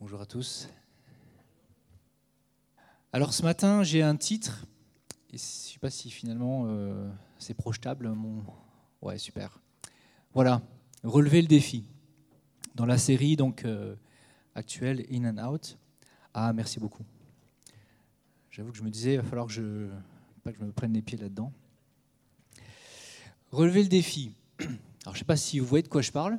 Bonjour à tous. Alors ce matin, j'ai un titre, et je ne sais pas si finalement c'est projetable. Ouais, super. Voilà, relever le défi. Dans la série actuelle, In and Out. Ah, merci beaucoup. J'avoue que je me disais, il va falloir que je me prenne les pieds là-dedans. Relever le défi. Alors je ne sais pas si vous voyez de quoi je parle.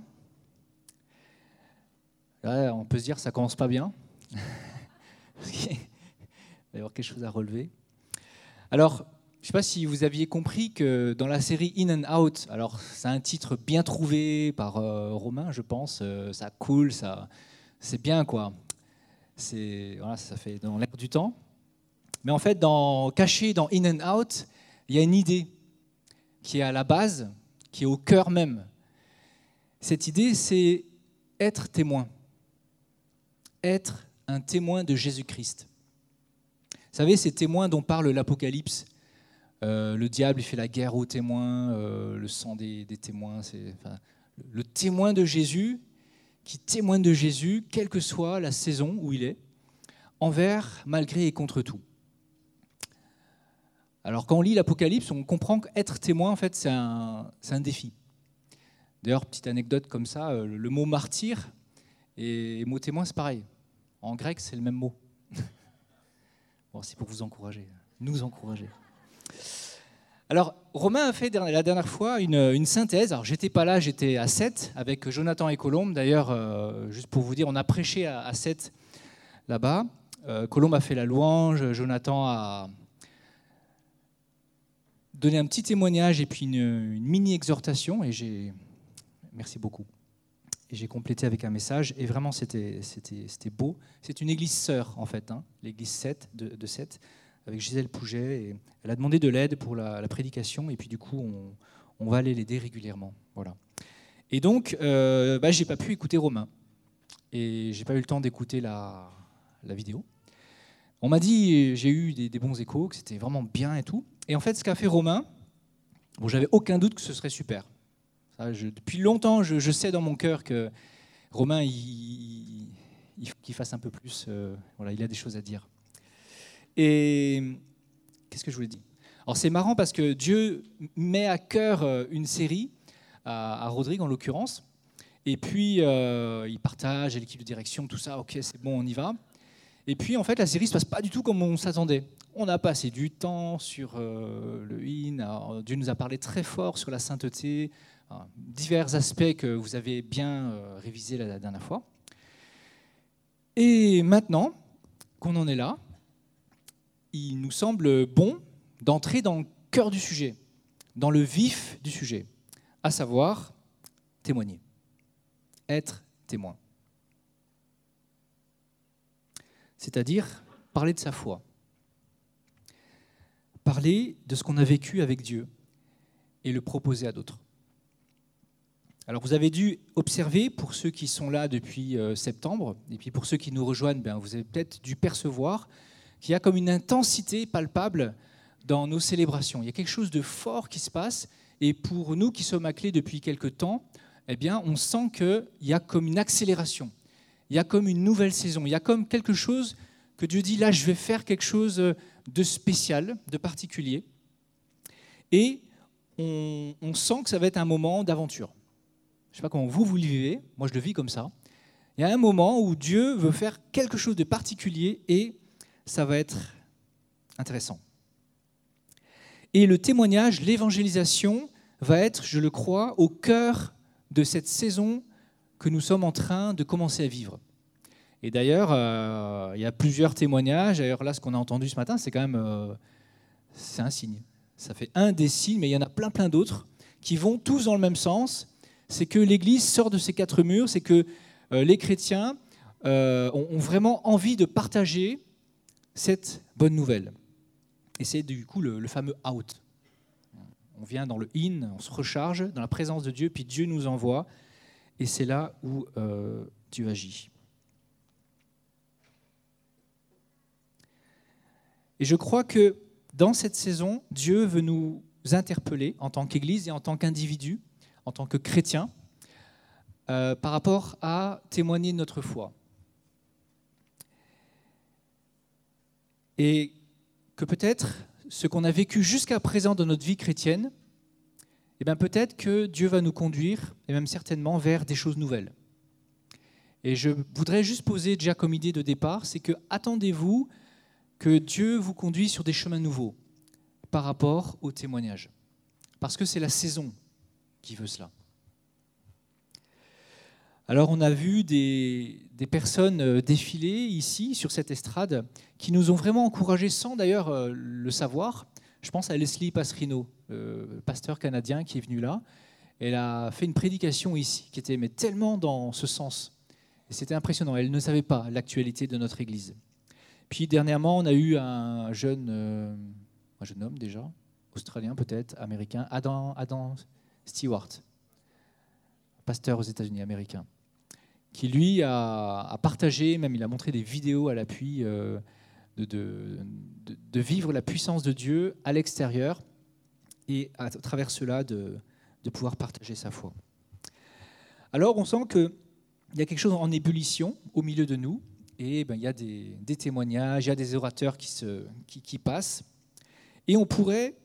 Là, on peut se dire que ça commence pas bien. Il va y avoir quelque chose à relever. Alors, je ne sais pas si vous aviez compris que dans la série In and Out, alors c'est un titre bien trouvé par Romain, je pense, ça coule, c'est bien quoi. Voilà, ça fait dans l'air du temps. Mais en fait, caché dans In and Out, il y a une idée qui est à la base, qui est au cœur même. Cette idée, c'est être témoin. Être un témoin de Jésus-Christ. Vous savez, ces témoins dont parle l'Apocalypse, le diable il fait la guerre aux témoins, le sang des témoins, le témoin de Jésus, qui témoigne de Jésus, quelle que soit la saison où il est, envers, malgré et contre tout. Alors quand on lit l'Apocalypse, on comprend qu'être témoin, en fait, c'est un défi. D'ailleurs, petite anecdote comme ça, le mot martyr et le mot témoin, c'est pareil. En grec, c'est le même mot. Bon, c'est pour vous encourager, nous encourager. Alors, Romain a fait la dernière fois une synthèse. Alors, j'étais pas là, j'étais à Sète avec Jonathan et Colombe. D'ailleurs, juste pour vous dire, on a prêché à Sète là-bas. Colombe a fait la louange, Jonathan a donné un petit témoignage et puis une mini-exhortation. Merci beaucoup. Et j'ai complété avec un message. Et vraiment, c'était beau. C'est une église sœur, en fait, l'église Sète de Sète, avec Gisèle Pouget. Et elle a demandé de l'aide pour la prédication. Et puis, du coup, on va aller l'aider régulièrement. Voilà. Et donc, je n'ai pas pu écouter Romain. Et je n'ai pas eu le temps d'écouter la vidéo. On m'a dit, j'ai eu des bons échos, que c'était vraiment bien et tout. Et en fait, ce qu'a fait Romain, j'avais aucun doute que ce serait super. Depuis longtemps, je sais dans mon cœur que Romain, il qu'il fasse un peu plus. Voilà, il a des choses à dire. Et qu'est-ce que je voulais dire ? Alors c'est marrant parce que Dieu met à cœur une série, à Rodrigue en l'occurrence, et puis il partage, et l'équipe de direction, tout ça, ok, c'est bon, on y va. Et puis en fait, la série ne se passe pas du tout comme on s'attendait. On a passé du temps sur le in, alors, Dieu nous a parlé très fort sur la sainteté, divers aspects que vous avez bien révisés la dernière fois. Et maintenant qu'on en est là, il nous semble bon d'entrer dans le cœur du sujet, dans le vif du sujet, à savoir témoigner, être témoin. C'est-à-dire parler de sa foi, parler de ce qu'on a vécu avec Dieu et le proposer à d'autres. Alors vous avez dû observer, pour ceux qui sont là depuis septembre, et puis pour ceux qui nous rejoignent, vous avez peut-être dû percevoir qu'il y a comme une intensité palpable dans nos célébrations. Il y a quelque chose de fort qui se passe, et pour nous qui sommes à Clé depuis quelque temps, on sent qu'il y a comme une accélération, il y a comme une nouvelle saison, il y a comme quelque chose que Dieu dit, là je vais faire quelque chose de spécial, de particulier, et on sent que ça va être un moment d'aventure. Je ne sais pas comment vous le vivez, moi je le vis comme ça. Il y a un moment où Dieu veut faire quelque chose de particulier et ça va être intéressant. Et le témoignage, l'évangélisation va être, je le crois, au cœur de cette saison que nous sommes en train de commencer à vivre. Et d'ailleurs, il y a plusieurs témoignages. D'ailleurs, là, ce qu'on a entendu ce matin, c'est quand même c'est un signe. Ça fait un des signes, mais il y en a plein d'autres qui vont tous dans le même sens. C'est que l'Église sort de ses quatre murs, c'est que les chrétiens ont vraiment envie de partager cette bonne nouvelle. Et c'est du coup le fameux out. On vient dans le in, on se recharge dans la présence de Dieu, puis Dieu nous envoie, et c'est là où Dieu agit. Et je crois que dans cette saison, Dieu veut nous interpeller en tant qu'Église et en tant qu'individu, en tant que chrétien, par rapport à témoigner de notre foi. Et que peut-être ce qu'on a vécu jusqu'à présent dans notre vie chrétienne, eh bien peut-être que Dieu va nous conduire, et même certainement, vers des choses nouvelles. Et je voudrais juste poser déjà comme idée de départ, c'est que attendez-vous que Dieu vous conduise sur des chemins nouveaux par rapport au témoignage. Parce que c'est la saison qui veut cela. Alors on a vu des personnes défiler ici sur cette estrade qui nous ont vraiment encouragés sans d'ailleurs le savoir. Je pense à Leslie Passerino, pasteur canadien qui est venu là. Elle a fait une prédication ici qui était mais tellement dans ce sens. Et c'était impressionnant, elle ne savait pas l'actualité de notre Église. Puis dernièrement, on a eu un jeune homme déjà, australien peut-être, américain, Adam Stewart, pasteur aux États-Unis, américain, qui lui a partagé, même il a montré des vidéos à l'appui de vivre la puissance de Dieu à l'extérieur et à travers cela de pouvoir partager sa foi. Alors on sent qu'il y a quelque chose en ébullition au milieu de nous et il y a des témoignages, il y a des orateurs qui passent et on pourrait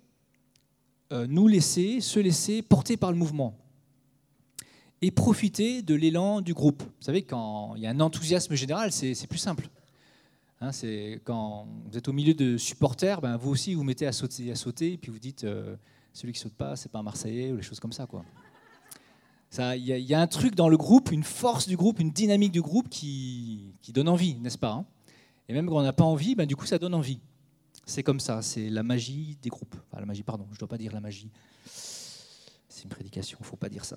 se laisser porter par le mouvement et profiter de l'élan du groupe. Vous savez, quand il y a un enthousiasme général, c'est plus simple. C'est quand vous êtes au milieu de supporters, vous aussi vous mettez à sauter, et puis vous dites celui qui saute pas, c'est pas un Marseillais ou les choses comme ça, quoi. Il y a un truc dans le groupe, une force du groupe, une dynamique du groupe qui donne envie, n'est-ce pas ? Et même quand on n'a pas envie, du coup ça donne envie. C'est comme ça, c'est la magie des groupes. Enfin, la magie, pardon, je ne dois pas dire la magie. C'est une prédication, il ne faut pas dire ça.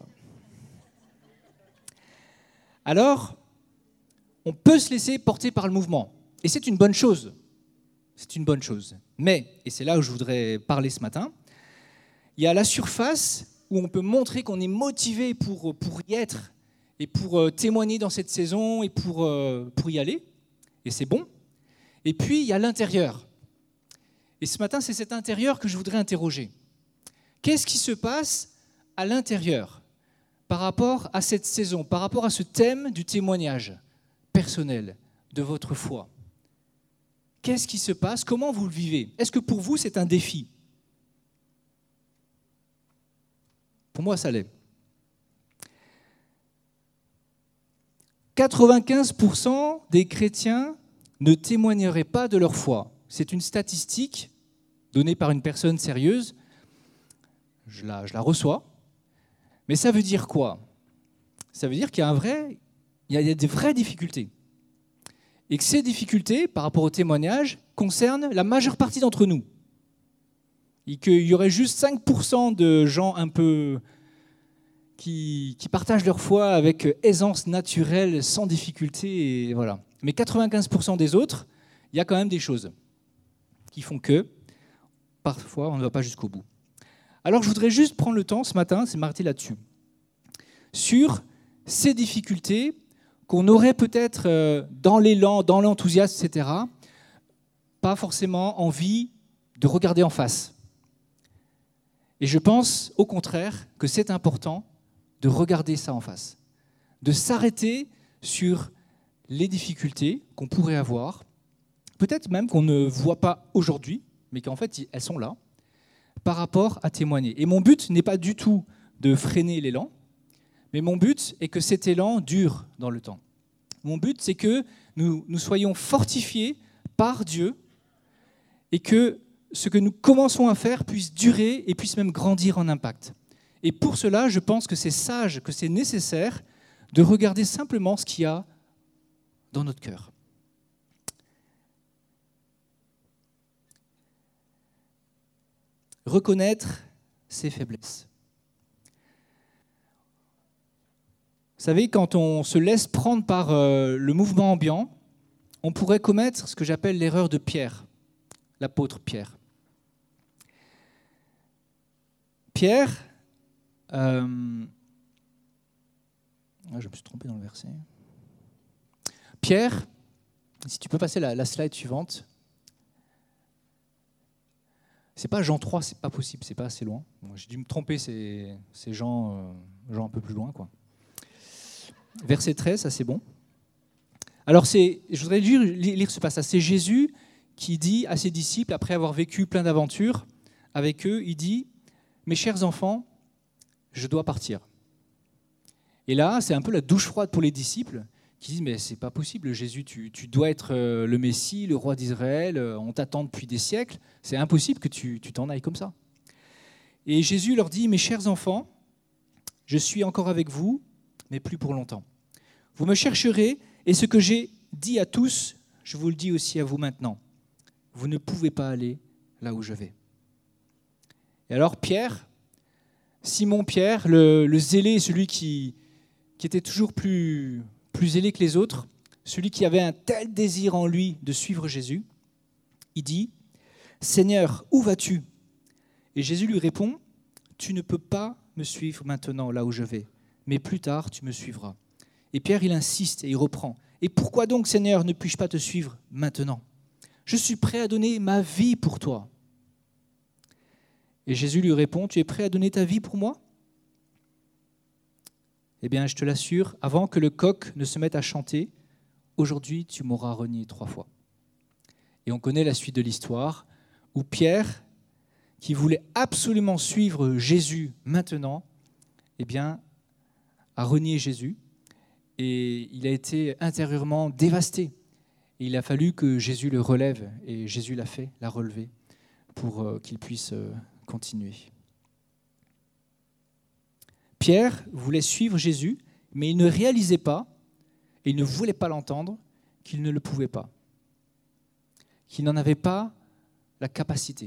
Alors, on peut se laisser porter par le mouvement. Et c'est une bonne chose. C'est une bonne chose. Mais, et c'est là où je voudrais parler ce matin, il y a la surface où on peut montrer qu'on est motivé pour y être et pour témoigner dans cette saison et pour y aller. Et c'est bon. Et puis, il y a l'intérieur. Et ce matin, c'est cet intérieur que je voudrais interroger. Qu'est-ce qui se passe à l'intérieur par rapport à cette saison, par rapport à ce thème du témoignage personnel de votre foi? Qu'est-ce qui se passe? Comment vous le vivez? Est-ce que pour vous, c'est un défi? Pour moi, ça l'est. 95% des chrétiens ne témoigneraient pas de leur foi. C'est une statistique donnée par une personne sérieuse. Je la reçois. Mais ça veut dire quoi? Ça veut dire qu'il y a des vraies difficultés. Et que ces difficultés, par rapport au témoignage, concernent la majeure partie d'entre nous. Et qu'il y aurait juste 5% de gens un peu qui partagent leur foi avec aisance naturelle, sans difficulté, et voilà. Mais 95% des autres, il y a quand même des choses qui font que, parfois, on ne va pas jusqu'au bout. Alors, je voudrais juste prendre le temps, ce matin, c'est m'arrêter là-dessus, sur ces difficultés qu'on aurait peut-être dans l'élan, dans l'enthousiasme, etc., pas forcément envie de regarder en face. Et je pense, au contraire, que c'est important de regarder ça en face, de s'arrêter sur les difficultés qu'on pourrait avoir, peut-être même qu'on ne voit pas aujourd'hui, mais qu'en fait, elles sont là, par rapport à témoigner. Et mon but n'est pas du tout de freiner l'élan, mais mon but est que cet élan dure dans le temps. Mon but, c'est que nous soyons fortifiés par Dieu et que ce que nous commençons à faire puisse durer et puisse même grandir en impact. Et pour cela, je pense que c'est sage, que c'est nécessaire de regarder simplement ce qu'il y a dans notre cœur. Reconnaître ses faiblesses. Vous savez, quand on se laisse prendre par le mouvement ambiant, on pourrait commettre ce que j'appelle l'erreur de Pierre, l'apôtre Pierre. Pierre, je me suis trompé dans le verset. Pierre, si tu peux passer la slide suivante. C'est pas Jean 3, c'est pas possible, c'est pas assez loin. Bon, j'ai dû me tromper, c'est Jean un peu plus loin, quoi. Verset 13, ça c'est bon. Alors je voudrais lire ce passage. C'est Jésus qui dit à ses disciples, après avoir vécu plein d'aventures avec eux, il dit « Mes chers enfants, je dois partir ». Et là, c'est un peu la douche froide pour les disciples qui disent « Mais c'est pas possible, Jésus, tu dois être le Messie, le roi d'Israël, on t'attend depuis des siècles, c'est impossible que tu t'en ailles comme ça ». Et Jésus leur dit « Mes chers enfants, je suis encore avec vous, mais plus pour longtemps. Vous me chercherez, et ce que j'ai dit à tous, je vous le dis aussi à vous maintenant. Vous ne pouvez pas aller là où je vais. » Et alors Pierre, Simon Pierre, le zélé, celui qui était toujours plus zélé que les autres, celui qui avait un tel désir en lui de suivre Jésus, il dit « Seigneur, où vas-tu » Et Jésus lui répond « Tu ne peux pas me suivre maintenant là où je vais, mais plus tard tu me suivras. » Et Pierre, il insiste et il reprend. « Et pourquoi donc, Seigneur, ne puis-je pas te suivre maintenant ? Je suis prêt à donner ma vie pour toi. » Et Jésus lui répond, « Tu es prêt à donner ta vie pour moi ? Eh bien, je te l'assure, avant que le coq ne se mette à chanter, aujourd'hui, tu m'auras renié 3 fois. » Et on connaît la suite de l'histoire, où Pierre, qui voulait absolument suivre Jésus maintenant, eh bien, a renié Jésus, et il a été intérieurement dévasté. Et il a fallu que Jésus le relève, et Jésus l'a fait, l'a relevé, pour qu'il puisse continuer. Pierre voulait suivre Jésus, mais il ne réalisait pas, et il ne voulait pas l'entendre, qu'il ne le pouvait pas, qu'il n'en avait pas la capacité.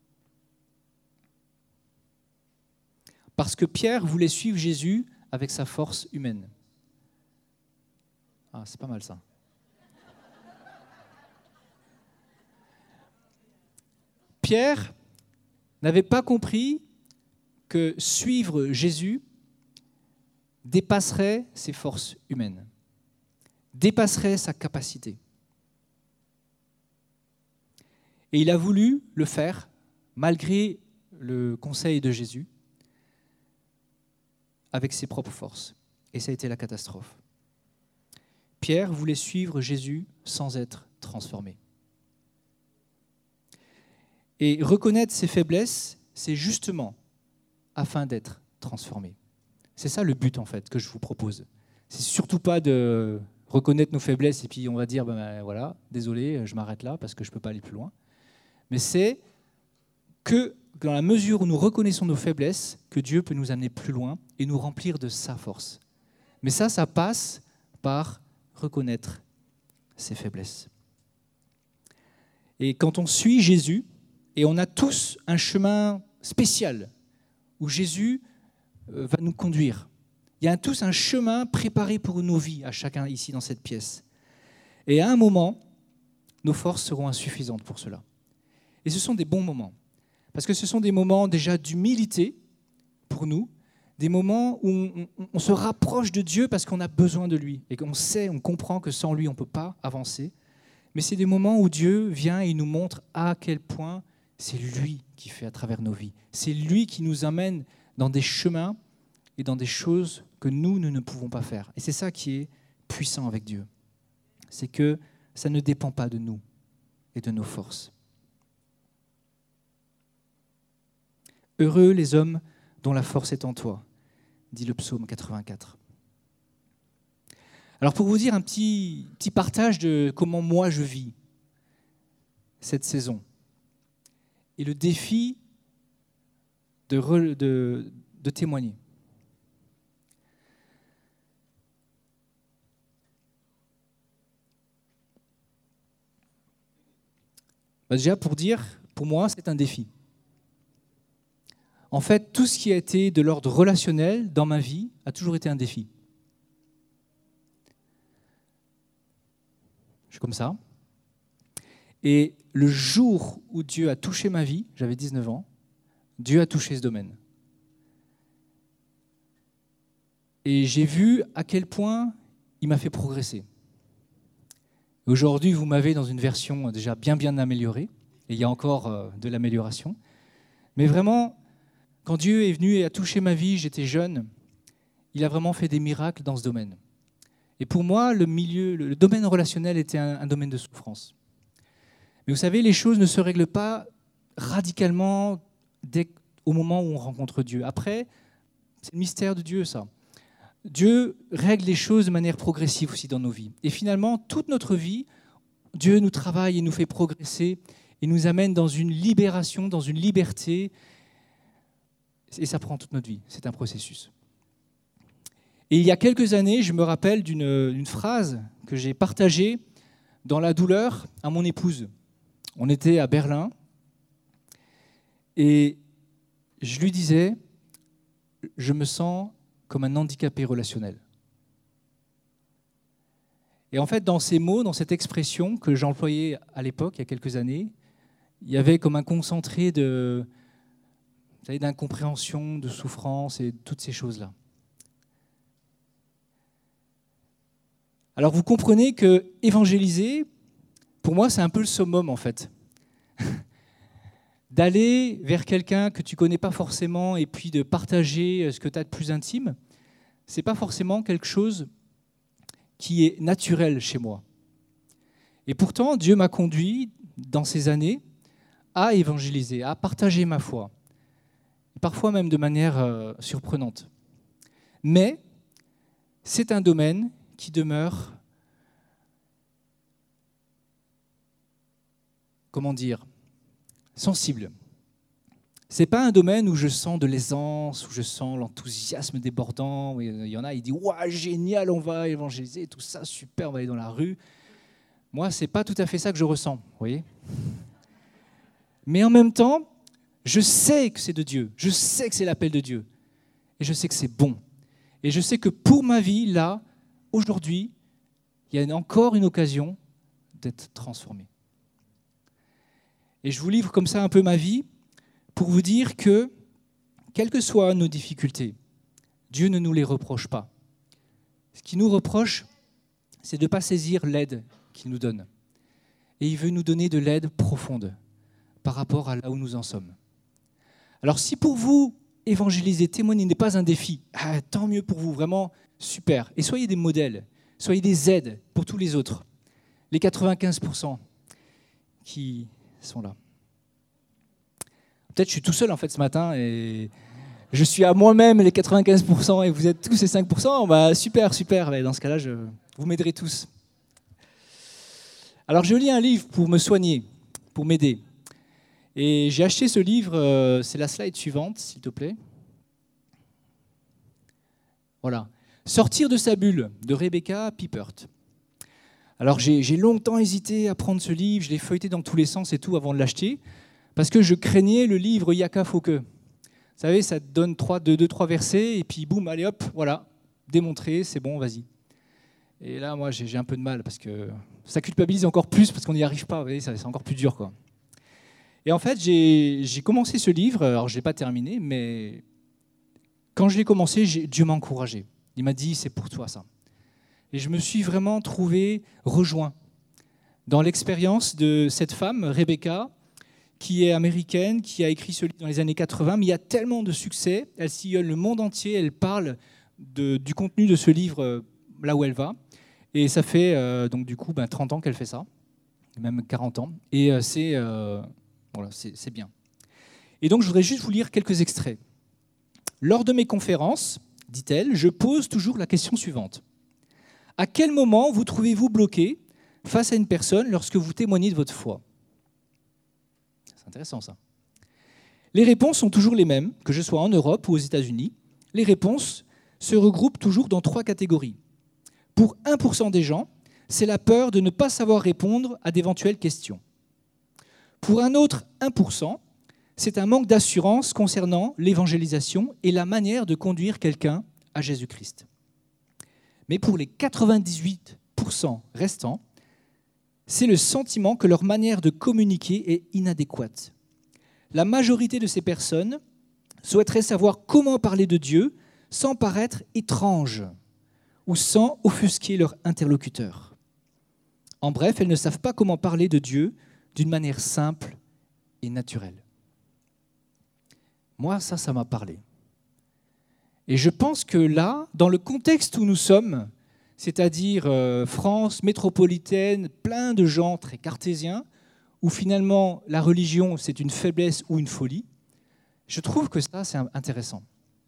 Parce que Pierre voulait suivre Jésus avec sa force humaine. Ah, c'est pas mal ça. Pierre n'avait pas compris que suivre Jésus dépasserait ses forces humaines, dépasserait sa capacité. Et il a voulu le faire malgré le conseil de Jésus, avec ses propres forces. Et ça a été la catastrophe. Pierre voulait suivre Jésus sans être transformé. Et reconnaître ses faiblesses, c'est justement afin d'être transformé. C'est ça le but en fait que je vous propose. C'est surtout pas de reconnaître nos faiblesses et puis on va dire ben voilà, désolé, je m'arrête là parce que je ne peux pas aller plus loin. Mais c'est que dans la mesure où nous reconnaissons nos faiblesses, que Dieu peut nous amener plus loin et nous remplir de sa force. Mais ça passe par reconnaître ses faiblesses. Et quand on suit Jésus, et on a tous un chemin spécial où Jésus va nous conduire. Il y a tous un chemin préparé pour nos vies, à chacun ici dans cette pièce. Et à un moment, nos forces seront insuffisantes pour cela. Et ce sont des bons moments. Parce que ce sont des moments déjà d'humilité pour nous, des moments où on se rapproche de Dieu parce qu'on a besoin de lui et qu'on sait, on comprend que sans lui, on ne peut pas avancer. Mais c'est des moments où Dieu vient et nous montre à quel point c'est lui qui fait à travers nos vies. C'est lui qui nous amène dans des chemins et dans des choses que nous ne pouvons pas faire. Et c'est ça qui est puissant avec Dieu. C'est que ça ne dépend pas de nous et de nos forces. Heureux les hommes dont la force est en toi, dit le psaume 84. Alors pour vous dire un petit partage de comment moi je vis cette saison et le défi de témoigner. Déjà pour dire, pour moi c'est un défi. En fait, tout ce qui a été de l'ordre relationnel dans ma vie a toujours été un défi. Je suis comme ça. Et le jour où Dieu a touché ma vie, j'avais 19 ans, Dieu a touché ce domaine. Et j'ai vu à quel point il m'a fait progresser. Aujourd'hui, vous m'avez dans une version déjà bien améliorée, et il y a encore de l'amélioration. Mais vraiment, quand Dieu est venu et a touché ma vie, j'étais jeune, il a vraiment fait des miracles dans ce domaine. Et pour moi, le domaine relationnel était un domaine de souffrance. Mais vous savez, les choses ne se règlent pas radicalement au moment où on rencontre Dieu. Après, c'est le mystère de Dieu, ça. Dieu règle les choses de manière progressive aussi dans nos vies. Et finalement, toute notre vie, Dieu nous travaille et nous fait progresser et nous amène dans une libération, dans une liberté. Et ça prend toute notre vie. C'est un processus. Et il y a quelques années, je me rappelle d'une phrase que j'ai partagée dans la douleur à mon épouse. On était à Berlin et je lui disais, je me sens comme un handicapé relationnel. Et en fait, dans ces mots, dans cette expression que j'employais à l'époque, il y a quelques années, il y avait comme un concentré d'incompréhension, de souffrance et toutes ces choses-là. Alors vous comprenez que évangéliser, pour moi, c'est un peu le summum en fait. D'aller vers quelqu'un que tu ne connais pas forcément et puis de partager ce que tu as de plus intime, ce n'est pas forcément quelque chose qui est naturel chez moi. Et pourtant, Dieu m'a conduit dans ces années à évangéliser, à partager ma foi, parfois même de manière surprenante. Mais c'est un domaine qui demeure, sensible. Ce n'est pas un domaine où je sens de l'aisance, où je sens l'enthousiasme débordant. Où il y en a, il dit « Waouh, génial, on va évangéliser, tout ça, super, on va aller dans la rue. » Moi, ce n'est pas tout à fait ça que je ressens, vous voyez. Mais en même temps, je sais que c'est de Dieu, je sais que c'est l'appel de Dieu, et je sais que c'est bon. Et je sais que pour ma vie, là, aujourd'hui, il y a encore une occasion d'être transformé. Et je vous livre comme ça un peu ma vie pour vous dire que, quelles que soient nos difficultés, Dieu ne nous les reproche pas. Ce qu'il nous reproche, c'est de ne pas saisir l'aide qu'il nous donne. Et il veut nous donner de l'aide profonde par rapport à là où nous en sommes. Alors si pour vous, évangéliser, témoigner n'est pas un défi, tant mieux pour vous, vraiment super. Et soyez des modèles, soyez des aides pour tous les autres, les 95% qui sont là. Peut-être je suis tout seul en fait ce matin et je suis à moi-même les 95% et vous êtes tous ces 5%, bah super, super. Dans ce cas-là, vous m'aiderez tous. Alors je lis un livre pour me soigner, pour m'aider. Et j'ai acheté ce livre, c'est la slide suivante, s'il te plaît. Voilà. Sortir de sa bulle, de Rebecca Pippert. Alors j'ai longtemps hésité à prendre ce livre, je l'ai feuilleté dans tous les sens et tout avant de l'acheter, parce que je craignais le livre Yaka Fauque. Vous savez, ça te donne 2-3 versets, et puis boum, allez hop, voilà, démontré, c'est bon, vas-y. Et là, moi, j'ai un peu de mal, parce que ça culpabilise encore plus, parce qu'on n'y arrive pas, vous voyez, c'est encore plus dur, quoi. Et en fait, j'ai commencé ce livre, alors je ne l'ai pas terminé, mais quand je l'ai commencé, Dieu m'a encouragé. Il m'a dit, c'est pour toi ça. Et je me suis vraiment trouvé rejoint dans l'expérience de cette femme, Rebecca, qui est américaine, qui a écrit ce livre dans les années 80, mais il y a tellement de succès, elle sillonne le monde entier, elle parle du contenu de ce livre là où elle va. Et ça fait donc du coup 30 ans qu'elle fait ça, même 40 ans. Et c'est bien. Et donc je voudrais juste vous lire quelques extraits. Lors de mes conférences, dit-elle, je pose toujours la question suivante. À quel moment vous trouvez-vous bloqué face à une personne lorsque vous témoignez de votre foi ? C'est intéressant ça. Les réponses sont toujours les mêmes, que je sois en Europe ou aux États-Unis. Les réponses se regroupent toujours dans 3 catégories. Pour 1% des gens, c'est la peur de ne pas savoir répondre à d'éventuelles questions. Pour un autre 1%, c'est un manque d'assurance concernant l'évangélisation et la manière de conduire quelqu'un à Jésus-Christ. Mais pour les 98% restants, c'est le sentiment que leur manière de communiquer est inadéquate. La majorité de ces personnes souhaiteraient savoir comment parler de Dieu sans paraître étrange ou sans offusquer leur interlocuteur. En bref, elles ne savent pas comment parler de Dieu d'une manière simple et naturelle. Moi, ça m'a parlé. Et je pense que là, dans le contexte où nous sommes, c'est-à-dire France métropolitaine, plein de gens très cartésiens, où finalement la religion c'est une faiblesse ou une folie, je trouve que ça c'est intéressant.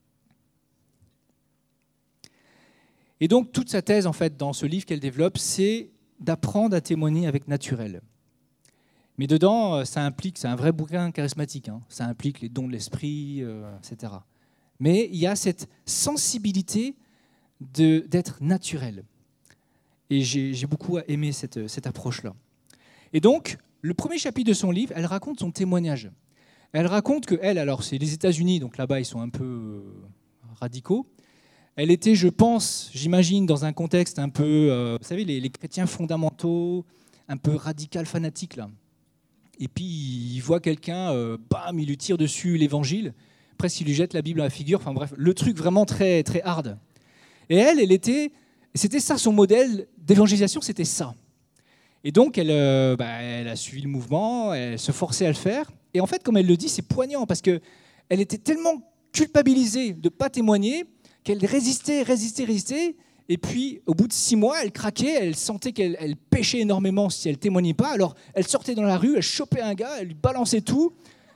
Et donc toute sa thèse en fait dans ce livre qu'elle développe, c'est d'apprendre à témoigner avec naturel. Mais dedans, ça implique, c'est un vrai bouquin charismatique, hein, ça implique les dons de l'esprit, etc. Mais il y a cette sensibilité d'être naturel. Et j'ai beaucoup aimé cette approche-là. Et donc, le premier chapitre de son livre, elle raconte son témoignage. Elle raconte qu'elle, alors c'est les États-Unis, donc là-bas ils sont un peu radicaux. Elle était, je pense, j'imagine, dans un contexte un peu, vous savez, les chrétiens fondamentaux, un peu radical, fanatique, là. Et puis il voit quelqu'un, bam, il lui tire dessus l'évangile, presque il lui jette la Bible à la figure, enfin bref, le truc vraiment très, très hard. Et elle c'était ça son modèle d'évangélisation, c'était ça. Et donc elle a suivi le mouvement, elle se forçait à le faire. Et en fait, comme elle le dit, c'est poignant parce qu'elle était tellement culpabilisée de ne pas témoigner qu'elle résistait. Et puis, au bout de 6 mois, elle craquait, elle sentait qu'elle péchait énormément si elle ne témoignait pas. Alors, elle sortait dans la rue, elle chopait un gars, elle lui balançait tout.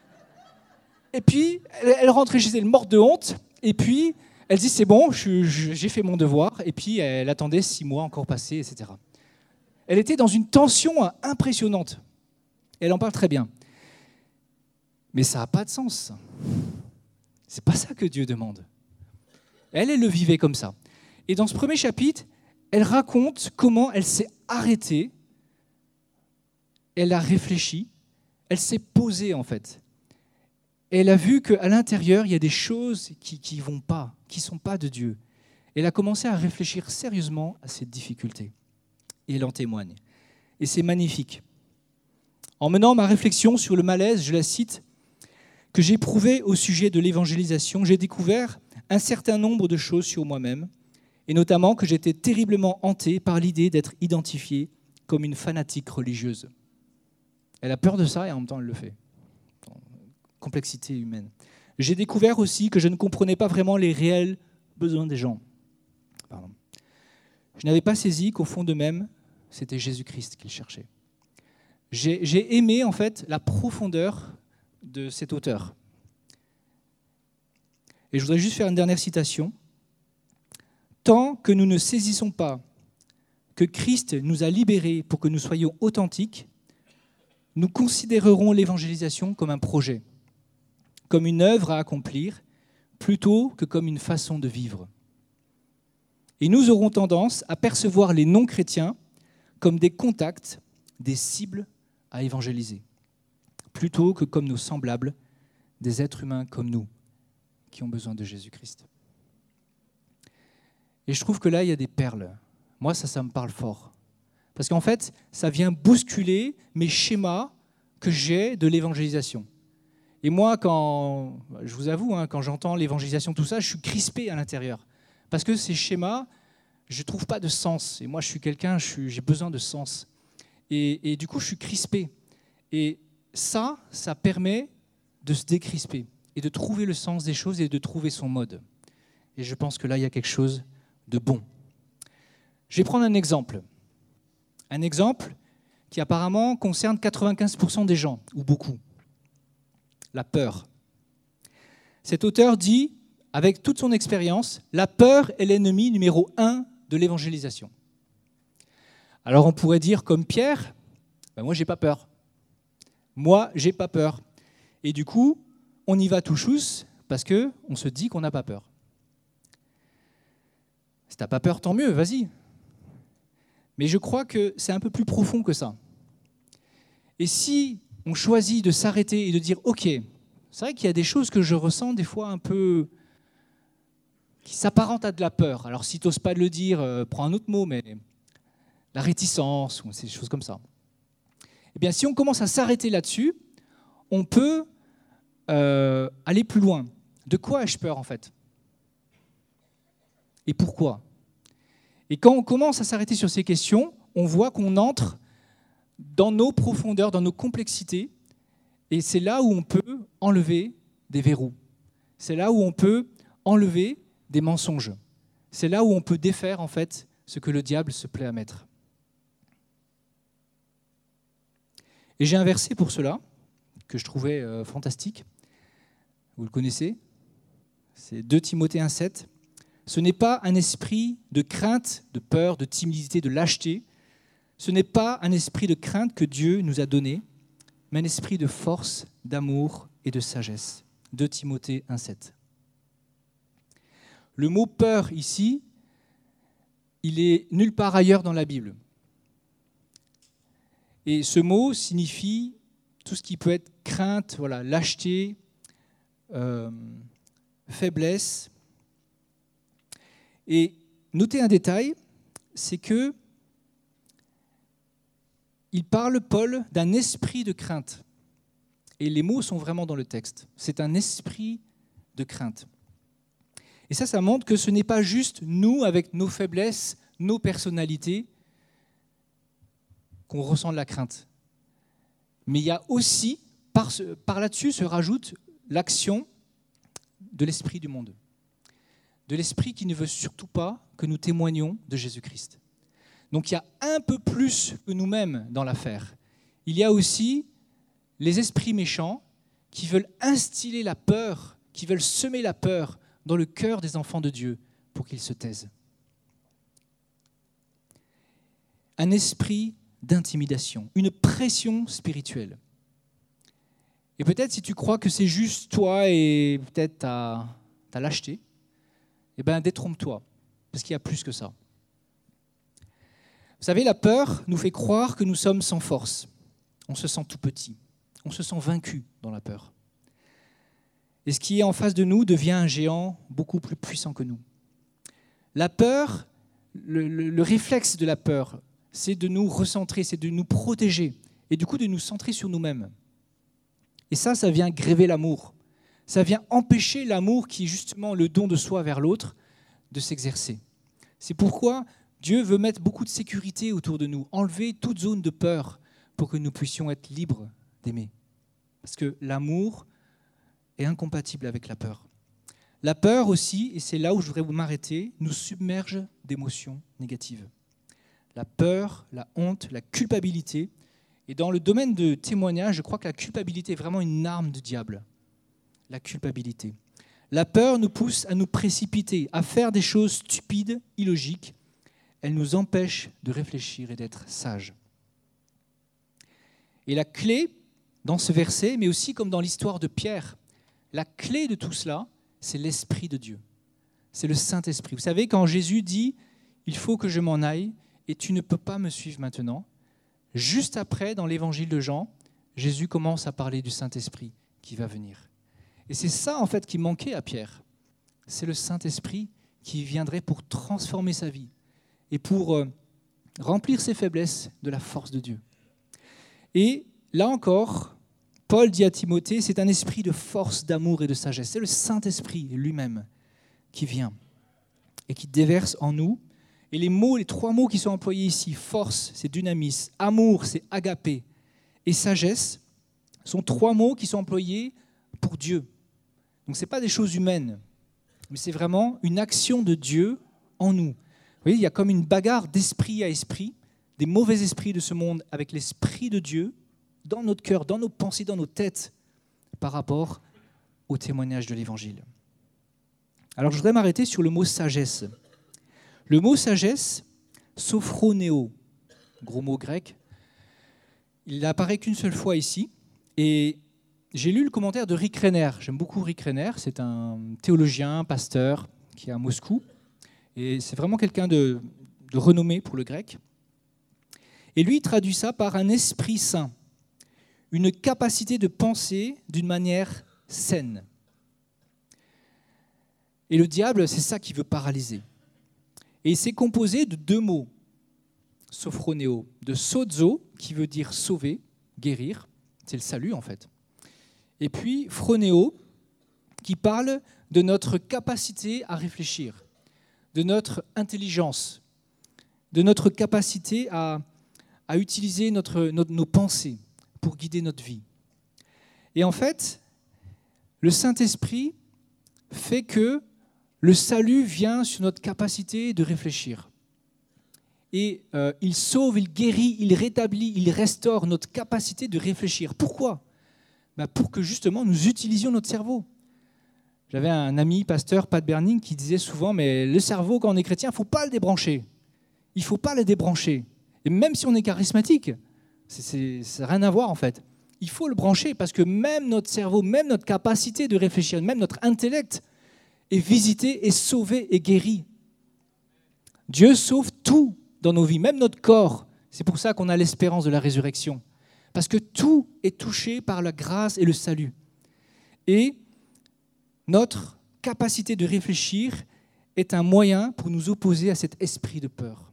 Et puis, elle rentrait chez elle morte de honte. Et puis, elle dit, c'est bon, j'ai fait mon devoir. Et puis, elle attendait 6 mois encore passés, etc. Elle était dans une tension impressionnante. Elle en parle très bien. Mais ça n'a pas de sens. C'est pas ça que Dieu demande. Elle le vivait comme ça. Et dans ce premier chapitre, elle raconte comment elle s'est arrêtée, elle a réfléchi, elle s'est posée en fait. Et elle a vu qu'à l'intérieur, il y a des choses qui vont pas, qui ne sont pas de Dieu. Elle a commencé à réfléchir sérieusement à cette difficulté. Et elle en témoigne. Et c'est magnifique. En menant ma réflexion sur le malaise, je la cite, que j'ai éprouvé au sujet de l'évangélisation, j'ai découvert un certain nombre de choses sur moi-même, et notamment que j'étais terriblement hanté par l'idée d'être identifié comme une fanatique religieuse. Elle a peur de ça et en même temps elle le fait. Complexité humaine. J'ai découvert aussi que je ne comprenais pas vraiment les réels besoins des gens. Pardon. Je n'avais pas saisi qu'au fond d'eux-mêmes, c'était Jésus-Christ qu'ils cherchaient. J'ai aimé en fait la profondeur de cet auteur. Et je voudrais juste faire une dernière citation. Tant que nous ne saisissons pas que Christ nous a libérés pour que nous soyons authentiques, nous considérerons l'évangélisation comme un projet, comme une œuvre à accomplir, plutôt que comme une façon de vivre. Et nous aurons tendance à percevoir les non-chrétiens comme des contacts, des cibles à évangéliser, plutôt que comme nos semblables, des êtres humains comme nous, qui ont besoin de Jésus-Christ. Et je trouve que là, il y a des perles. Moi, ça me parle fort. Parce qu'en fait, ça vient bousculer mes schémas que j'ai de l'évangélisation. Et moi, je vous avoue, quand j'entends l'évangélisation, tout ça, je suis crispé à l'intérieur. Parce que ces schémas, je ne trouve pas de sens. Et moi, je suis quelqu'un, j'ai besoin de sens. Et du coup, je suis crispé. Et ça permet de se décrisper et de trouver le sens des choses et de trouver son mode. Et je pense que là, il y a quelque chose de bon. Je vais prendre un exemple. Un exemple qui apparemment concerne 95% des gens, ou beaucoup. La peur. Cet auteur dit, avec toute son expérience, la peur est l'ennemi numéro 1 de l'évangélisation. Alors on pourrait dire comme Pierre, moi j'ai pas peur. Moi j'ai pas peur. Et du coup, on y va tout chousse parce qu'on se dit qu'on n'a pas peur. Si t'as pas peur, tant mieux, vas-y. Mais je crois que c'est un peu plus profond que ça. Et si on choisit de s'arrêter et de dire « Ok, c'est vrai qu'il y a des choses que je ressens des fois un peu qui s'apparentent à de la peur. Alors si tu n'oses pas le dire, prends un autre mot, mais la réticence ou ces choses comme ça. » Eh bien, si on commence à s'arrêter là-dessus, on peut aller plus loin. De quoi ai-je peur en fait ? Et pourquoi ? Et quand on commence à s'arrêter sur ces questions, on voit qu'on entre dans nos profondeurs, dans nos complexités, et c'est là où on peut enlever des verrous. C'est là où on peut enlever des mensonges. C'est là où on peut défaire en fait ce que le diable se plaît à mettre. Et j'ai un verset pour cela, que je trouvais fantastique. Vous le connaissez ? C'est 2 Timothée 1,7. Ce n'est pas un esprit de crainte, de peur, de timidité, de lâcheté. Ce n'est pas un esprit de crainte que Dieu nous a donné, mais un esprit de force, d'amour et de sagesse. 2 Timothée 1,7. Le mot peur ici, il est nulle part ailleurs dans la Bible. Et ce mot signifie tout ce qui peut être crainte, voilà, lâcheté, faiblesse. Et notez un détail, c'est que il parle, Paul, d'un esprit de crainte. Et les mots sont vraiment dans le texte. C'est un esprit de crainte. Et ça montre que ce n'est pas juste nous, avec nos faiblesses, nos personnalités, qu'on ressent de la crainte. Mais il y a aussi, par là-dessus, se rajoute l'action de l'esprit du monde. De l'esprit qui ne veut surtout pas que nous témoignions de Jésus-Christ. Donc il y a un peu plus que nous-mêmes dans l'affaire. Il y a aussi les esprits méchants qui veulent instiller la peur, qui veulent semer la peur dans le cœur des enfants de Dieu pour qu'ils se taisent. Un esprit d'intimidation, une pression spirituelle. Et peut-être si tu crois que c'est juste toi et peut-être ta lâcheté, eh bien détrompe-toi, parce qu'il y a plus que ça. Vous savez, la peur nous fait croire que nous sommes sans force. On se sent tout petit, on se sent vaincu dans la peur. Et ce qui est en face de nous devient un géant beaucoup plus puissant que nous. La peur, le réflexe de la peur, c'est de nous recentrer, c'est de nous protéger et du coup de nous centrer sur nous-mêmes. Et ça vient gréver l'amour. Ça vient empêcher l'amour qui est justement le don de soi vers l'autre de s'exercer. C'est pourquoi Dieu veut mettre beaucoup de sécurité autour de nous, enlever toute zone de peur pour que nous puissions être libres d'aimer. Parce que l'amour est incompatible avec la peur. La peur aussi, et c'est là où je voudrais m'arrêter, nous submerge d'émotions négatives. La peur, la honte, la culpabilité. Et dans le domaine de témoignage, je crois que la culpabilité est vraiment une arme du diable. La culpabilité. La peur nous pousse à nous précipiter, à faire des choses stupides, illogiques. Elle nous empêche de réfléchir et d'être sages. Et la clé dans ce verset, mais aussi comme dans l'histoire de Pierre, la clé de tout cela, c'est l'Esprit de Dieu. C'est le Saint-Esprit. Vous savez, quand Jésus dit « Il faut que je m'en aille et tu ne peux pas me suivre maintenant », juste après, dans l'évangile de Jean, Jésus commence à parler du Saint-Esprit qui va venir. Et c'est ça, en fait, qui manquait à Pierre. C'est le Saint-Esprit qui viendrait pour transformer sa vie et pour remplir ses faiblesses de la force de Dieu. Et là encore, Paul dit à Timothée, c'est un esprit de force, d'amour et de sagesse. C'est le Saint-Esprit lui-même qui vient et qui déverse en nous. Et les 3 mots qui sont employés ici, force, c'est dynamis, amour, c'est agapé, et sagesse, sont 3 mots qui sont employés pour Dieu. Donc ce n'est pas des choses humaines, mais c'est vraiment une action de Dieu en nous. Vous voyez, il y a comme une bagarre d'esprit à esprit, des mauvais esprits de ce monde avec l'Esprit de Dieu dans notre cœur, dans nos pensées, dans nos têtes, par rapport au témoignage de l'Évangile. Alors je voudrais m'arrêter sur le mot sagesse. Le mot sagesse, sophronéo, gros mot grec, il n'apparaît qu'une seule fois ici. Et j'ai lu le commentaire de Rick Renner. J'aime beaucoup Rick Renner, c'est un théologien, pasteur qui est à Moscou. Et c'est vraiment quelqu'un de renommé pour le grec. Et lui, il traduit ça par un esprit saint, une capacité de penser d'une manière saine. Et le diable, c'est ça qui veut paralyser. Et c'est composé de 2 mots, sophronéo, de sozo, qui veut dire sauver, guérir, c'est le salut en fait. Et puis phronéo, qui parle de notre capacité à réfléchir, de notre intelligence, de notre capacité à utiliser nos pensées pour guider notre vie. Et en fait, le Saint-Esprit fait que le salut vient sur notre capacité de réfléchir. et il sauve, il guérit, il rétablit, il restaure notre capacité de réfléchir. Pourquoi ? Pour que justement nous utilisions notre cerveau. J'avais un ami, pasteur, Pat Berning, qui disait souvent, mais le cerveau, quand on est chrétien, il ne faut pas le débrancher. Il ne faut pas le débrancher. Et même si on est charismatique, ça n'a rien à voir en fait. Il faut le brancher parce que même notre cerveau, même notre capacité de réfléchir, même notre intellect est visité, est sauvé et guéri. Dieu sauve tout dans nos vies, même notre corps. C'est pour ça qu'on a l'espérance de la résurrection. Parce que tout est touché par la grâce et le salut. Et notre capacité de réfléchir est un moyen pour nous opposer à cet esprit de peur.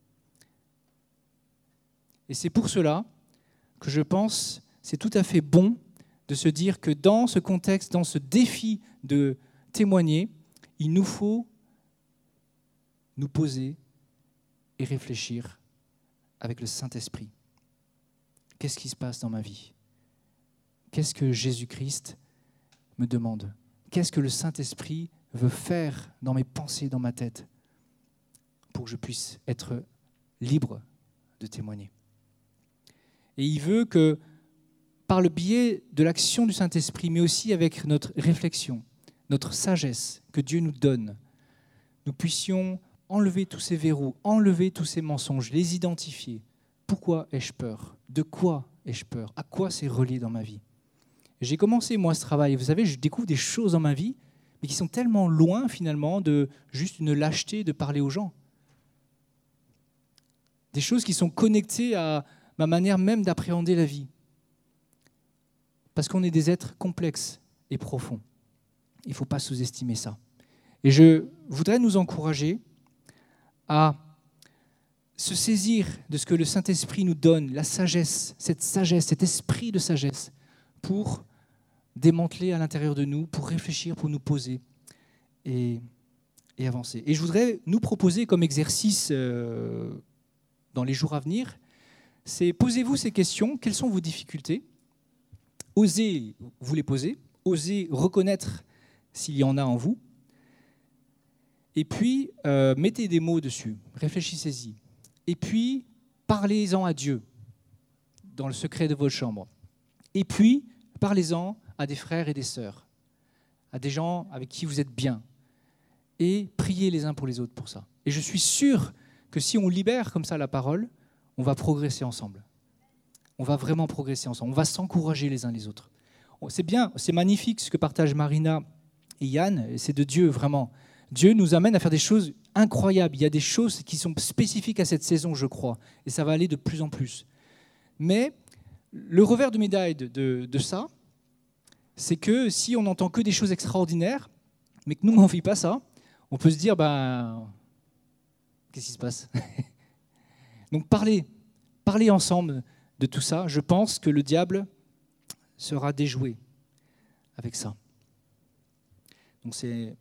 Et c'est pour cela que je pense que c'est tout à fait bon de se dire que dans ce contexte, dans ce défi de témoigner, il nous faut nous poser et réfléchir avec le Saint-Esprit. Qu'est-ce qui se passe dans ma vie ? Qu'est-ce que Jésus-Christ me demande ? Qu'est-ce que le Saint-Esprit veut faire dans mes pensées, dans ma tête, pour que je puisse être libre de témoigner ? Et il veut que, par le biais de l'action du Saint-Esprit, mais aussi avec notre réflexion, notre sagesse que Dieu nous donne, nous puissions enlever tous ces verrous, enlever tous ces mensonges, les identifier. Pourquoi ai-je peur ? De quoi ai-je peur ? À quoi c'est relié dans ma vie ? J'ai commencé, moi, ce travail. Vous savez, je découvre des choses dans ma vie, mais qui sont tellement loin, finalement, de juste une lâcheté de parler aux gens. Des choses qui sont connectées à ma manière même d'appréhender la vie. Parce qu'on est des êtres complexes et profonds. Il ne faut pas sous-estimer ça. Et je voudrais nous encourager à se saisir de ce que le Saint-Esprit nous donne, la sagesse, cet esprit de sagesse, pour démanteler à l'intérieur de nous, pour réfléchir, pour nous poser et avancer. Et je voudrais nous proposer comme exercice dans les jours à venir, c'est posez-vous ces questions, quelles sont vos difficultés ? Osez vous les poser, osez reconnaître s'il y en a en vous, et puis mettez des mots dessus, réfléchissez-y, et puis parlez-en à Dieu dans le secret de votre chambre, et puis parlez-en à des frères et des sœurs, à des gens avec qui vous êtes bien, et priez les uns pour les autres pour ça. Et je suis sûr que si on libère comme ça la parole, on va progresser ensemble. On va vraiment progresser ensemble. On va s'encourager les uns les autres. C'est bien, c'est magnifique ce que partagent Marina et Yann, et c'est de Dieu vraiment. Dieu nous amène à faire des choses incroyables. Il y a des choses qui sont spécifiques à cette saison, je crois, et ça va aller de plus en plus. Mais le revers de médaille de ça, c'est que si on n'entend que des choses extraordinaires, mais que nous, on ne vit pas ça, on peut se dire, qu'est-ce qui se passe ? Donc parlez ensemble de tout ça. Je pense que le diable sera déjoué avec ça. Donc c'est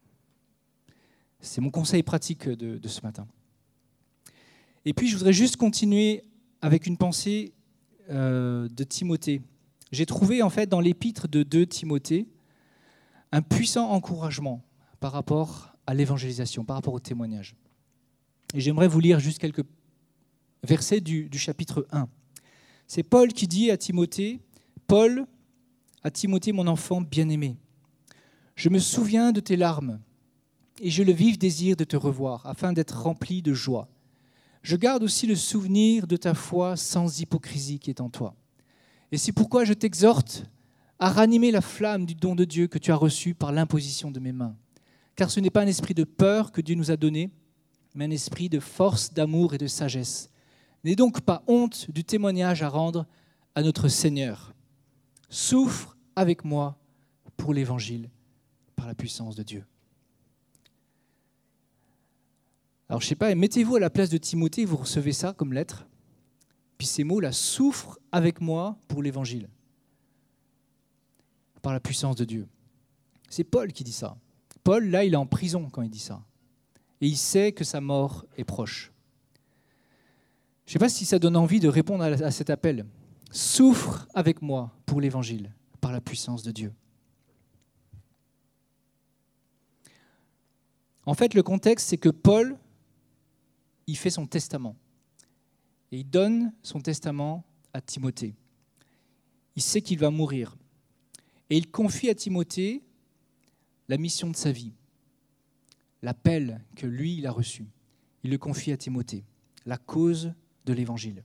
mon conseil pratique de ce matin. Et puis je voudrais juste continuer avec une pensée de Timothée. J'ai trouvé en fait dans l'épître de 2 Timothée un puissant encouragement par rapport à l'évangélisation, par rapport au témoignage. Et j'aimerais vous lire juste quelques versets du chapitre 1. C'est Paul qui dit à Timothée, « Paul, à Timothée, mon enfant bien-aimé, je me souviens de tes larmes et j'ai le vif désir de te revoir afin d'être rempli de joie. Je garde aussi le souvenir de ta foi sans hypocrisie qui est en toi. Et c'est pourquoi je t'exhorte à ranimer la flamme du don de Dieu que tu as reçu par l'imposition de mes mains. Car ce n'est pas un esprit de peur que Dieu nous a donné, mais un esprit de force, d'amour et de sagesse. N'aie donc pas honte du témoignage à rendre à notre Seigneur. Souffre avec moi pour l'Évangile par la puissance de Dieu. » Alors je ne sais pas, mettez-vous à la place de Timothée, vous recevez ça comme lettre. Puis ces mots-là, souffre avec moi pour l'Évangile par la puissance de Dieu. C'est Paul qui dit ça. Paul, là, il est en prison quand il dit ça. Et il sait que sa mort est proche. Je ne sais pas si ça donne envie de répondre à cet appel. Souffre avec moi pour l'Évangile, par la puissance de Dieu. En fait, le contexte, c'est que Paul il fait son testament. Et il donne son testament à Timothée. Il sait qu'il va mourir. Et il confie à Timothée la mission de sa vie, l'appel que lui, il a reçu. Il le confie à Timothée, la cause de l'Évangile.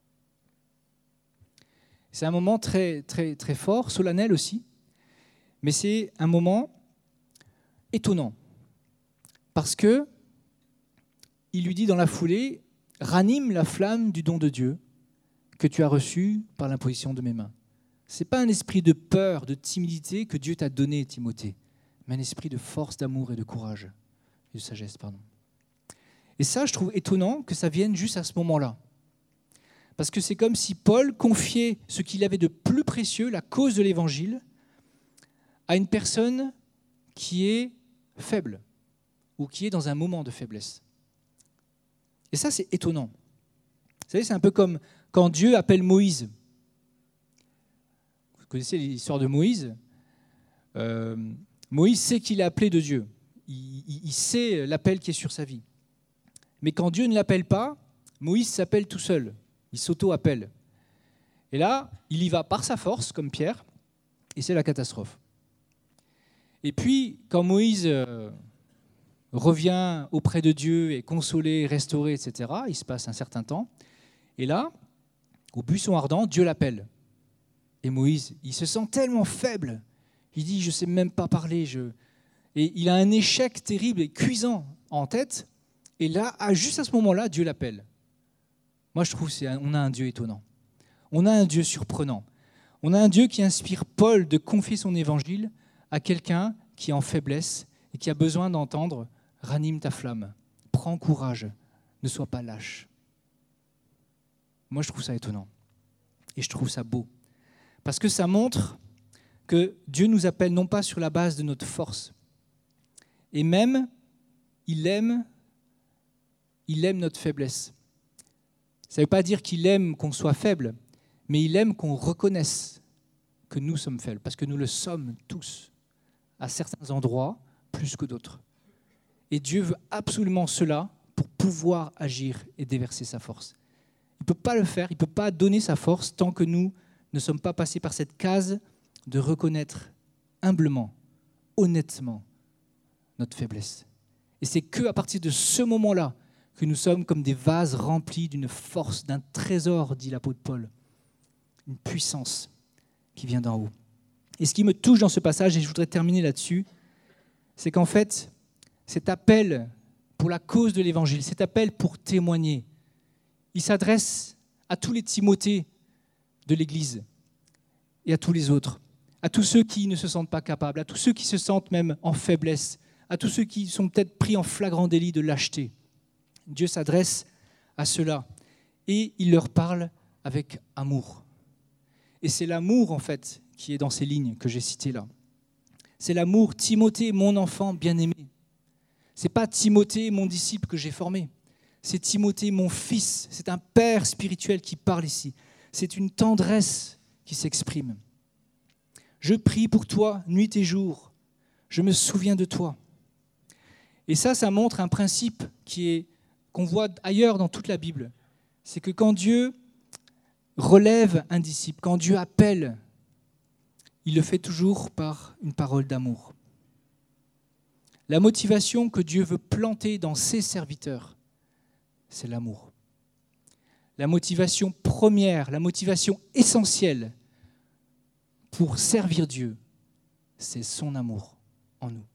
C'est un moment très, très, très fort, solennel aussi, mais c'est un moment étonnant, parce que il lui dit dans la foulée, « Ranime la flamme du don de Dieu que tu as reçu par l'imposition de mes mains. » Ce n'est pas un esprit de peur, de timidité que Dieu t'a donné, Timothée, mais un esprit de force, d'amour et de courage, et de sagesse, pardon. Et ça, je trouve étonnant que ça vienne juste à ce moment-là. Parce que c'est comme si Paul confiait ce qu'il avait de plus précieux, la cause de l'Évangile, à une personne qui est faible ou qui est dans un moment de faiblesse. Et ça, c'est étonnant. Vous savez, c'est un peu comme quand Dieu appelle Moïse. Vous connaissez l'histoire de Moïse. Moïse sait qu'il est appelé de Dieu. Il sait l'appel qui est sur sa vie. Mais quand Dieu ne l'appelle pas, Moïse s'appelle tout seul. Il s'auto-appelle. Et là, il y va par sa force, comme Pierre, et c'est la catastrophe. Et puis, quand Moïse revient auprès de Dieu, est consolé, restauré, etc., il se passe un certain temps. Et là, au buisson ardent, Dieu l'appelle. Et Moïse, il se sent tellement faible. Il dit, je ne sais même pas parler. Et il a un échec terrible et cuisant en tête. Et là, juste à ce moment-là, Dieu l'appelle. Moi, je trouve qu'on a un Dieu étonnant. On a un Dieu surprenant. On a un Dieu qui inspire Paul de confier son évangile à quelqu'un qui est en faiblesse et qui a besoin d'entendre « Ranime ta flamme, prends courage, ne sois pas lâche ». Moi, je trouve ça étonnant et je trouve ça beau. Parce que ça montre que Dieu nous appelle non pas sur la base de notre force. Et même, il aime notre faiblesse. Ça ne veut pas dire qu'il aime qu'on soit faible, mais il aime qu'on reconnaisse que nous sommes faibles, parce que nous le sommes tous, à certains endroits, plus que d'autres. Et Dieu veut absolument cela pour pouvoir agir et déverser sa force. Il ne peut pas le faire, il ne peut pas donner sa force tant que nous ne sommes pas passés par cette case de reconnaître humblement, honnêtement, notre faiblesse. Et c'est qu'à partir de ce moment-là que nous sommes comme des vases remplis d'une force, d'un trésor, dit l'apôtre Paul, une puissance qui vient d'en haut. Et ce qui me touche dans ce passage, et je voudrais terminer là-dessus, c'est qu'en fait, cet appel pour la cause de l'Évangile, cet appel pour témoigner, il s'adresse à tous les Timothées de l'Église et à tous les autres, à tous ceux qui ne se sentent pas capables, à tous ceux qui se sentent même en faiblesse, à tous ceux qui sont peut-être pris en flagrant délit de lâcheté. Dieu s'adresse à ceux-là et il leur parle avec amour. Et c'est l'amour, en fait, qui est dans ces lignes que j'ai citées là. C'est l'amour, Timothée, mon enfant bien-aimé. Ce n'est pas Timothée, mon disciple que j'ai formé. C'est Timothée, mon fils. C'est un père spirituel qui parle ici. C'est une tendresse qui s'exprime. Je prie pour toi nuit et jour. Je me souviens de toi. Et ça montre un principe qu'on voit ailleurs dans toute la Bible. C'est que quand Dieu relève un disciple, quand Dieu appelle, il le fait toujours par une parole d'amour. La motivation que Dieu veut planter dans ses serviteurs, c'est l'amour. La motivation première, la motivation essentielle pour servir Dieu, c'est son amour en nous.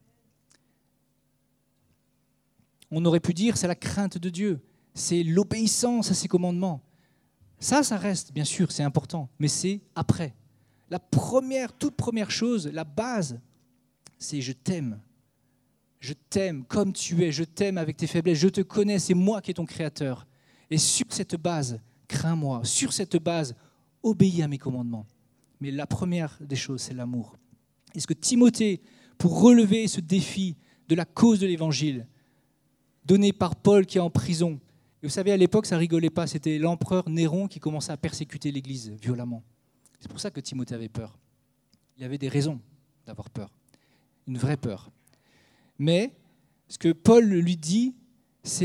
On aurait pu dire c'est la crainte de Dieu, c'est l'obéissance à ses commandements. Ça reste, bien sûr, c'est important, mais c'est après. La toute première chose, la base, c'est je t'aime. Je t'aime comme tu es, je t'aime avec tes faiblesses, je te connais, c'est moi qui est ton créateur. Et sur cette base, crains-moi. Sur cette base, obéis à mes commandements. Mais la première des choses, c'est l'amour. Est-ce que Timothée, pour relever ce défi de la cause de l'Évangile, donné par Paul qui est en prison, et vous savez, à l'époque, ça ne rigolait pas, c'était l'empereur Néron qui commençait à persécuter l'Église violemment. C'est pour ça que Timothée avait peur. Il avait des raisons d'avoir peur, une vraie peur. Mais ce que Paul lui dit, c'est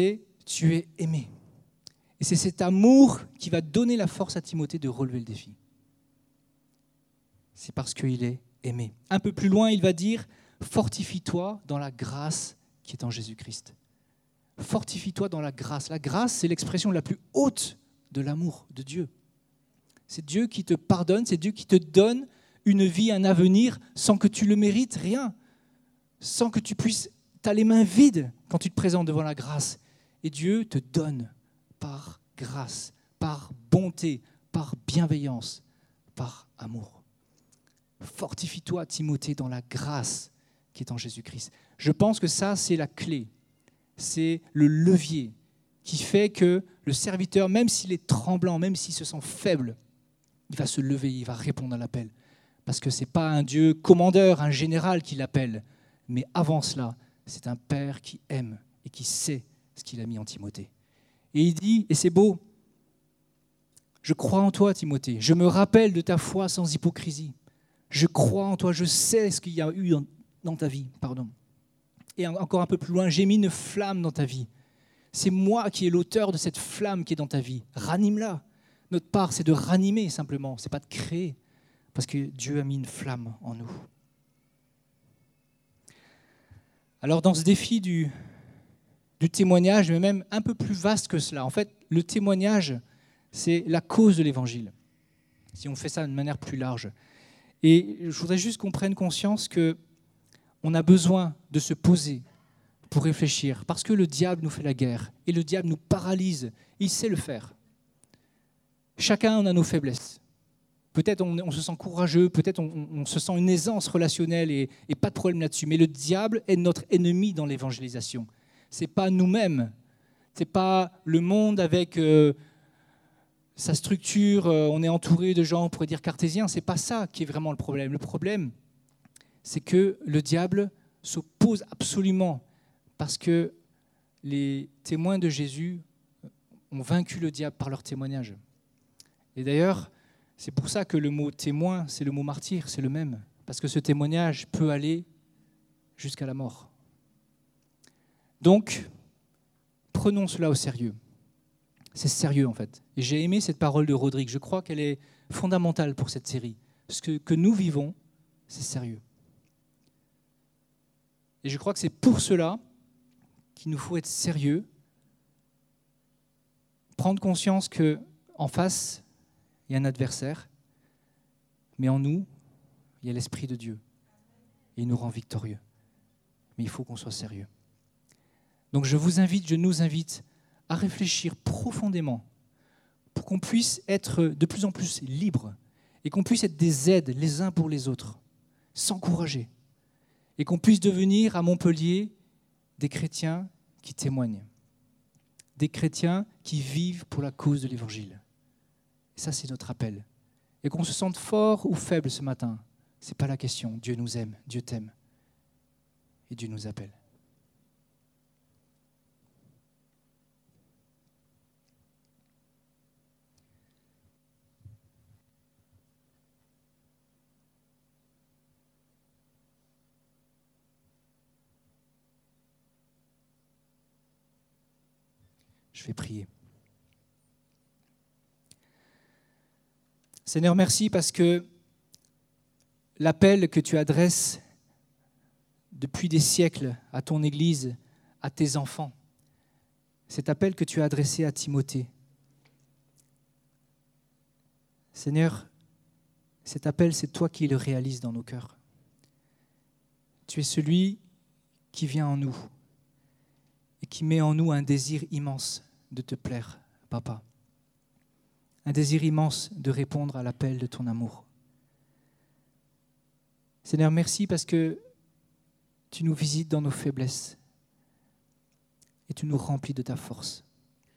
tu es aimé. Et c'est cet amour qui va donner la force à Timothée de relever le défi. C'est parce qu'il est aimé. Un peu plus loin, il va dire « Fortifie-toi dans la grâce qui est en Jésus-Christ ». Fortifie-toi dans la grâce. La grâce, c'est l'expression la plus haute de l'amour de Dieu. C'est Dieu qui te pardonne, c'est Dieu qui te donne une vie, un avenir, sans que tu le mérites, rien. Sans que tu puisses, tu as les mains vides quand tu te présentes devant la grâce. Et Dieu te donne par grâce, par bonté, par bienveillance, par amour. Fortifie-toi, Timothée, dans la grâce qui est en Jésus-Christ. Je pense que ça, c'est la clé. C'est le levier qui fait que le serviteur, même s'il est tremblant, même s'il se sent faible, il va se lever, il va répondre à l'appel. Parce que ce n'est pas un Dieu commandeur, un général qui l'appelle. Mais avant cela, c'est un Père qui aime et qui sait ce qu'il a mis en Timothée. Et il dit, et c'est beau, « Je crois en toi, Timothée. Je me rappelle de ta foi sans hypocrisie. Je crois en toi, je sais ce qu'il y a eu dans ta vie. » Et encore un peu plus loin, « J'ai mis une flamme dans ta vie. C'est moi qui ai l'auteur de cette flamme qui est dans ta vie. Ranime-la. » Notre part, c'est de ranimer simplement, ce n'est pas de créer, parce que Dieu a mis une flamme en nous. Alors dans ce défi du témoignage, mais même un peu plus vaste que cela, en fait, le témoignage, c'est la cause de l'évangile, si on fait ça de manière plus large. Et je voudrais juste qu'on prenne conscience qu'on a besoin de se poser pour réfléchir, parce que le diable nous fait la guerre, et le diable nous paralyse, il sait le faire. Chacun en a nos faiblesses. Peut-être on se sent courageux, peut-être on se sent une aisance relationnelle et pas de problème là-dessus. Mais le diable est notre ennemi dans l'évangélisation. Ce n'est pas nous-mêmes, ce n'est pas le monde avec sa structure, on est entouré de gens, on pourrait dire cartésiens. Ce n'est pas ça qui est vraiment le problème. Le problème, c'est que le diable s'oppose absolument parce que les témoins de Jésus ont vaincu le diable par leur témoignage. Et d'ailleurs, c'est pour ça que le mot témoin, c'est le mot martyr, c'est le même. Parce que ce témoignage peut aller jusqu'à la mort. Donc, prenons cela au sérieux. C'est sérieux en fait. Et j'ai aimé cette parole de Rodrigue. Je crois qu'elle est fondamentale pour cette série. Ce que nous vivons, c'est sérieux. Et je crois que c'est pour cela qu'il nous faut être sérieux, prendre conscience qu'en face, il y a un adversaire, mais en nous, il y a l'Esprit de Dieu. Et il nous rend victorieux. Mais il faut qu'on soit sérieux. Donc je nous invite à réfléchir profondément pour qu'on puisse être de plus en plus libres et qu'on puisse être des aides les uns pour les autres, s'encourager. Et qu'on puisse devenir à Montpellier des chrétiens qui témoignent, des chrétiens qui vivent pour la cause de l'Évangile. Et ça, c'est notre appel. Et qu'on se sente fort ou faible ce matin, ce n'est pas la question. Dieu nous aime, Dieu t'aime. Et Dieu nous appelle. Je vais prier. Seigneur, merci parce que l'appel que tu adresses depuis des siècles à ton Église, à tes enfants, cet appel que tu as adressé à Timothée, Seigneur, cet appel, c'est toi qui le réalises dans nos cœurs. Tu es celui qui vient en nous et qui met en nous un désir immense de te plaire, Papa. Un désir immense de répondre à l'appel de ton amour. Seigneur, merci parce que tu nous visites dans nos faiblesses et tu nous remplis de ta force.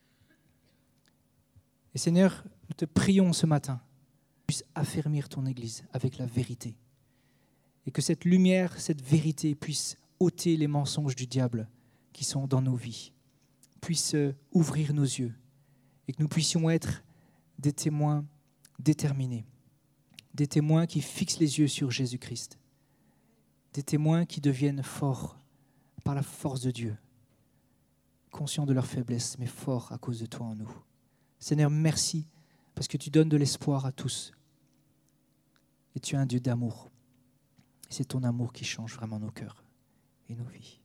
Et Seigneur, nous te prions ce matin que tu puisses affermir ton Église avec la vérité et que cette lumière, cette vérité puisse ôter les mensonges du diable qui sont dans nos vies, puisse ouvrir nos yeux et que nous puissions être des témoins déterminés, des témoins qui fixent les yeux sur Jésus-Christ, des témoins qui deviennent forts par la force de Dieu, conscients de leur faiblesse, mais forts à cause de toi en nous. Seigneur, merci parce que tu donnes de l'espoir à tous. Et tu es un Dieu d'amour. Et c'est ton amour qui change vraiment nos cœurs et nos vies.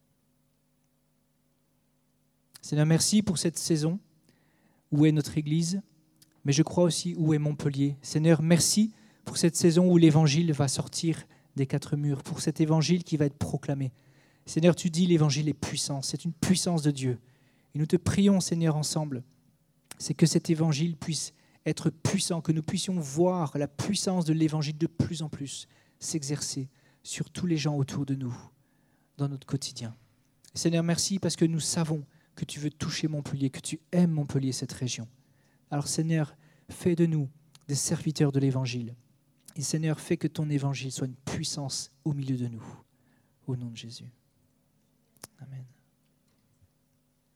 Seigneur, merci pour cette saison. Où est notre Église? Mais je crois aussi où est Montpellier. Seigneur, merci pour cette saison où l'Évangile va sortir des quatre murs, pour cet Évangile qui va être proclamé. Seigneur, tu dis l'Évangile est puissant, c'est une puissance de Dieu. Et nous te prions, Seigneur, ensemble, c'est que cet Évangile puisse être puissant, que nous puissions voir la puissance de l'Évangile de plus en plus s'exercer sur tous les gens autour de nous, dans notre quotidien. Seigneur, merci parce que nous savons que tu veux toucher Montpellier, que tu aimes Montpellier, cette région. Alors Seigneur, fais de nous des serviteurs de l'Évangile. Et Seigneur, fais que ton Évangile soit une puissance au milieu de nous. Au nom de Jésus. Amen.